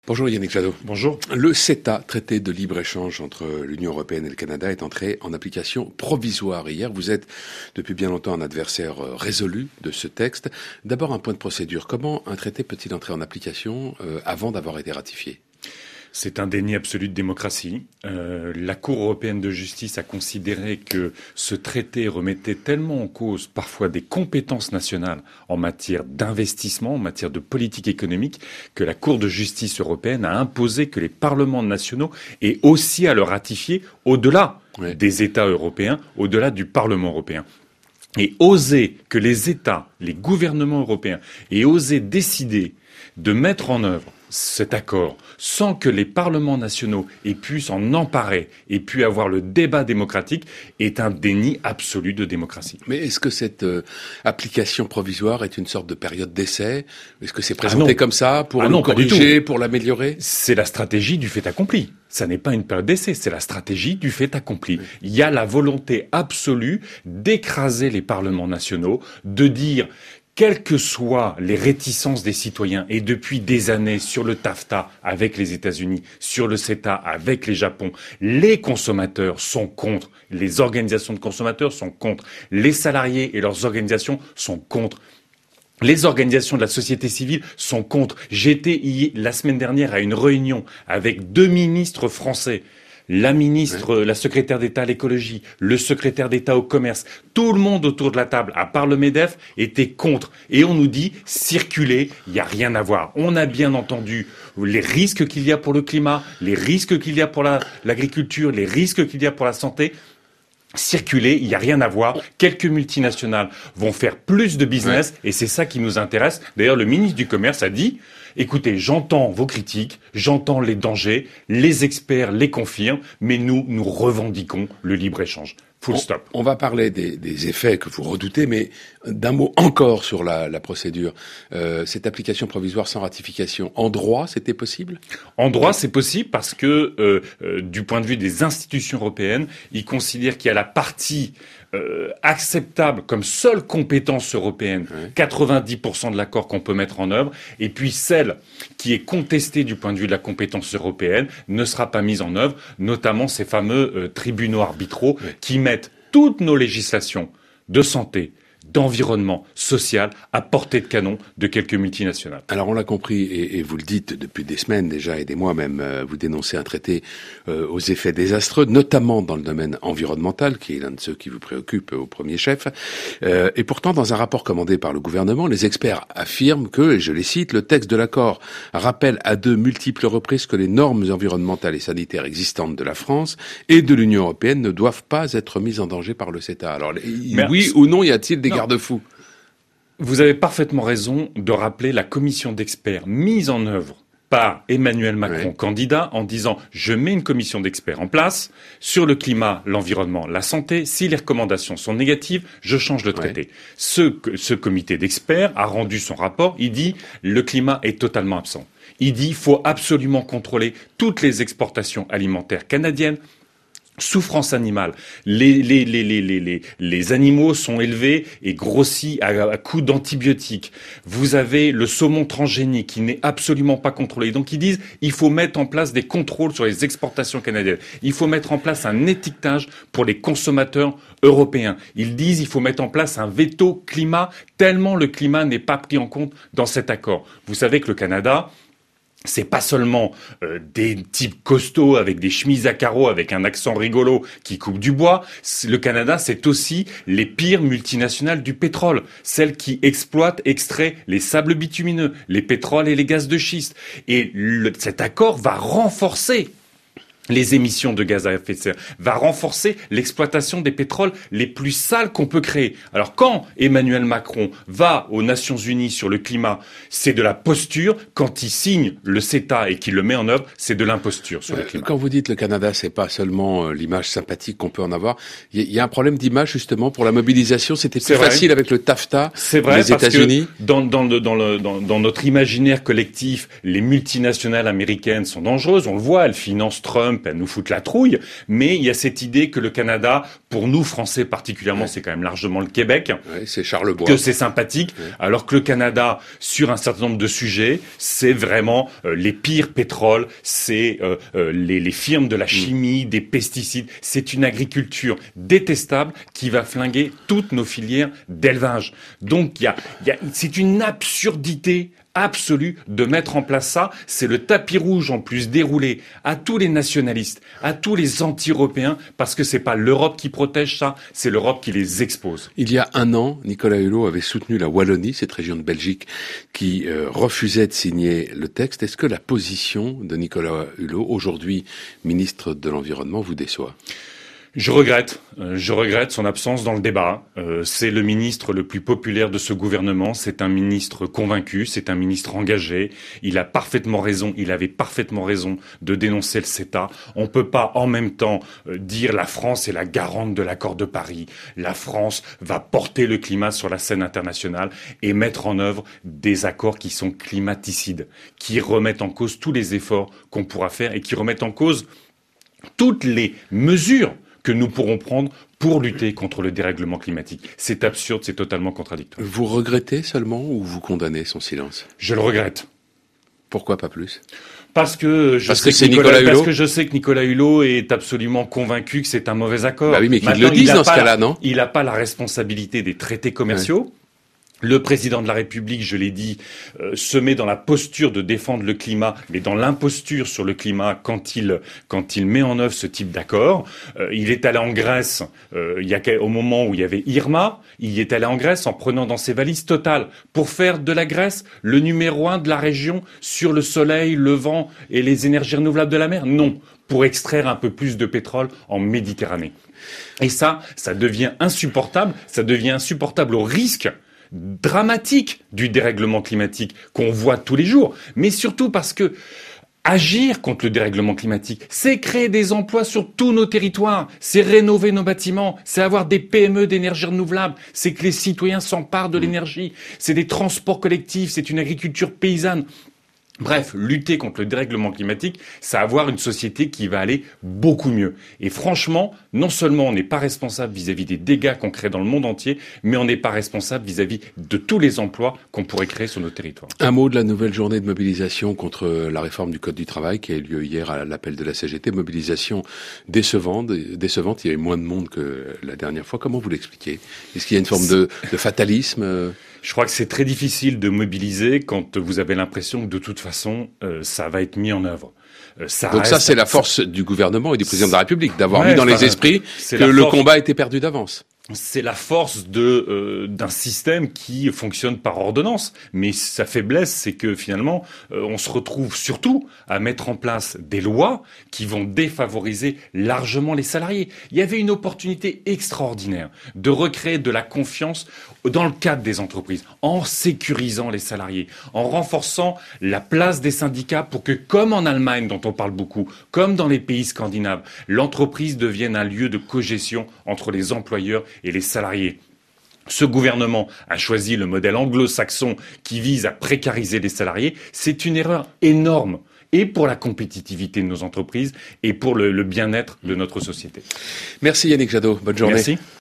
Bonjour Yannick Jadot. Bonjour. Le CETA, traité de libre-échange entre l'Union européenne et le Canada, est entré en application provisoire hier. Vous êtes depuis bien longtemps un adversaire résolu de ce texte. D'abord un point de procédure. Comment un traité peut-il entrer en application avant d'avoir été ratifié ? C'est un déni absolu de démocratie. La Cour européenne de justice a considéré que ce traité remettait tellement en cause parfois des compétences nationales en matière d'investissement, en matière de politique économique, que la Cour de justice européenne a imposé que les parlements nationaux aient aussi à le ratifier au-delà des États européens, au-delà du Parlement européen. Et oser que les États, les gouvernements européens aient osé décider de mettre en œuvre cet accord sans que les parlements nationaux aient pu s'en emparer et pu avoir le débat démocratique est un déni absolu de démocratie. Mais est-ce que cette application provisoire est une sorte de période d'essai ? Est-ce que c'est présenté comme ça pour le corriger, pour l'améliorer ? C'est la stratégie du fait accompli. Ça n'est pas une période d'essai, c'est la stratégie du fait accompli. Oui. Il y a la volonté absolue d'écraser les parlements nationaux, de dire quelles que soient les réticences des citoyens, et depuis des années sur le TAFTA avec les États-Unis, sur le CETA avec les Japon, les consommateurs sont contre, les organisations de consommateurs sont contre, les salariés et leurs organisations sont contre. Les organisations de la société civile sont contre. J'étais la semaine dernière à une réunion avec 2 ministres français. La ministre, la secrétaire d'État à l'écologie, le secrétaire d'État au commerce, tout le monde autour de la table, à part le MEDEF, était contre. Et on nous dit, circulez, il n'y a rien à voir. On a bien entendu les risques qu'il y a pour le climat, les risques qu'il y a pour l'agriculture, les risques qu'il y a pour la santé. Circuler, il n'y a rien à voir. Quelques multinationales vont faire plus de business et c'est ça qui nous intéresse. D'ailleurs, le ministre du Commerce a dit, écoutez, j'entends vos critiques, j'entends les dangers, les experts les confirment, mais nous revendiquons le libre-échange. Full stop. On va parler des effets que vous redoutez, mais d'un mot encore sur la procédure. Cette application provisoire sans ratification, en droit, c'était possible ? En droit, c'est possible parce que, du point de vue des institutions européennes, ils considèrent qu'il y a la partie acceptable comme seule compétence européenne, 90% de l'accord qu'on peut mettre en œuvre, et puis celle qui est contestée du point de vue de la compétence européenne ne sera pas mise en œuvre, notamment ces fameux tribunaux arbitraux qui mettent toutes nos législations de santé, d'environnement social à portée de canon de quelques multinationales. Alors on l'a compris, et vous le dites depuis des semaines déjà, et des mois même, vous dénoncez un traité aux effets désastreux, notamment dans le domaine environnemental, qui est l'un de ceux qui vous préoccupe au premier chef. Et pourtant, dans un rapport commandé par le gouvernement, les experts affirment que, et je les cite, le texte de l'accord rappelle à de multiples reprises que les normes environnementales et sanitaires existantes de la France et de l'Union européenne ne doivent pas être mises en danger par le CETA. Alors, oui ou non, y a-t-il des garde-fous ? Vous avez parfaitement raison de rappeler la commission d'experts mise en œuvre par Emmanuel Macron, candidat, en disant « Je mets une commission d'experts en place sur le climat, l'environnement, la santé. Si les recommandations sont négatives, je change le traité. » Ce comité d'experts a rendu son rapport. Il dit « Le climat est totalement absent. » Il dit « Il faut absolument contrôler toutes les exportations alimentaires canadiennes. » Souffrance animale. Les animaux sont élevés et grossis à coups d'antibiotiques. Vous avez le saumon transgénique qui n'est absolument pas contrôlé. Donc ils disent, il faut mettre en place des contrôles sur les exportations canadiennes. Il faut mettre en place un étiquetage pour les consommateurs européens. Ils disent, il faut mettre en place un veto climat, tellement le climat n'est pas pris en compte dans cet accord. Vous savez que le Canada, c'est pas seulement des types costauds avec des chemises à carreaux avec un accent rigolo qui coupent du bois. Le Canada, c'est aussi les pires multinationales du pétrole, celles qui exploitent, extraient les sables bitumineux, les pétroles et les gaz de schiste. Et cet accord va renforcer les émissions de gaz à effet de serre, va renforcer l'exploitation des pétroles les plus sales qu'on peut créer. Alors quand Emmanuel Macron va aux Nations Unies sur le climat, c'est de la posture. Quand il signe le CETA et qu'il le met en œuvre, c'est de l'imposture sur le climat. Quand vous dites le Canada, c'est pas seulement l'image sympathique qu'on peut en avoir. Il y a un problème d'image justement pour la mobilisation. C'était plus facile avec le TAFTA des États-Unis. Dans notre imaginaire collectif, les multinationales américaines sont dangereuses. On le voit, elles financent Trump Trump à nous foutre la trouille, mais il y a cette idée que le Canada, pour nous Français particulièrement, c'est quand même largement le Québec, c'est Charlevoix, que c'est sympathique, alors que le Canada, sur un certain nombre de sujets, c'est vraiment les pires pétroles, c'est les firmes de la chimie, des pesticides, c'est une agriculture détestable qui va flinguer toutes nos filières d'élevage. Donc c'est une absurdité absolue de mettre en place ça. C'est le tapis rouge en plus déroulé à tous les nationalistes, à tous les anti-européens, parce que c'est pas l'Europe qui protège ça, c'est l'Europe qui les expose. Il y a un an, Nicolas Hulot avait soutenu la Wallonie, cette région de Belgique qui refusait de signer le texte. Est-ce que la position de Nicolas Hulot, aujourd'hui ministre de l'Environnement, vous déçoit ? Je regrette son absence dans le débat. C'est le ministre le plus populaire de ce gouvernement. C'est un ministre convaincu, c'est un ministre engagé. Il avait parfaitement raison de dénoncer le CETA. On peut pas en même temps dire la France est la garante de l'accord de Paris. La France va porter le climat sur la scène internationale et mettre en œuvre des accords qui sont climaticides, qui remettent en cause tous les efforts qu'on pourra faire et qui remettent en cause toutes les mesures que nous pourrons prendre pour lutter contre le dérèglement climatique. C'est absurde, c'est totalement contradictoire. Vous regrettez seulement ou vous condamnez son silence ? Je le regrette. Pourquoi pas plus ? Parce que je sais que Nicolas Hulot est absolument convaincu que c'est un mauvais accord. Bah oui, mais qu'il le dise dans ce cas-là, non ? Il n'a pas la responsabilité des traités commerciaux. Ouais. Le président de la République, je l'ai dit, se met dans la posture de défendre le climat, mais dans l'imposture sur le climat quand il met en œuvre ce type d'accord. Il est allé en Grèce au moment où il y avait Irma. Il y est allé en Grèce en prenant dans ses valises Total pour faire de la Grèce le numéro 1 de la région sur le soleil, le vent et les énergies renouvelables de la mer. Non, pour extraire un peu plus de pétrole en Méditerranée. Et ça devient insupportable. Ça devient insupportable au risque dramatique du dérèglement climatique qu'on voit tous les jours, mais surtout parce que agir contre le dérèglement climatique, c'est créer des emplois sur tous nos territoires, c'est rénover nos bâtiments, c'est avoir des PME d'énergie renouvelable, c'est que les citoyens s'emparent de l'énergie, c'est des transports collectifs, c'est une agriculture paysanne. Bref, lutter contre le dérèglement climatique, c'est avoir une société qui va aller beaucoup mieux. Et franchement, non seulement on n'est pas responsable vis-à-vis des dégâts qu'on crée dans le monde entier, mais on n'est pas responsable vis-à-vis de tous les emplois qu'on pourrait créer sur nos territoires. Un mot de la nouvelle journée de mobilisation contre la réforme du Code du travail qui a eu lieu hier à l'appel de la CGT. Mobilisation décevante. Il y avait moins de monde que la dernière fois. Comment vous l'expliquez ? Est-ce qu'il y a une forme de fatalisme ? Je crois que c'est très difficile de mobiliser quand vous avez l'impression que de toute façon, ça va être mis en œuvre. Donc ça, c'est la force du gouvernement et du président de la République, d'avoir mis dans les esprits que le combat était perdu d'avance. C'est la force d'un système qui fonctionne par ordonnance. Mais sa faiblesse, c'est que finalement, on se retrouve surtout à mettre en place des lois qui vont défavoriser largement les salariés. Il y avait une opportunité extraordinaire de recréer de la confiance dans le cadre des entreprises, en sécurisant les salariés, en renforçant la place des syndicats pour que, comme en Allemagne, dont on parle beaucoup, comme dans les pays scandinaves, l'entreprise devienne un lieu de cogestion entre les employeurs et les salariés. Ce gouvernement a choisi le modèle anglo-saxon qui vise à précariser les salariés. C'est une erreur énorme, et pour la compétitivité de nos entreprises et pour le bien-être de notre société. Merci Yannick Jadot, bonne journée. Merci.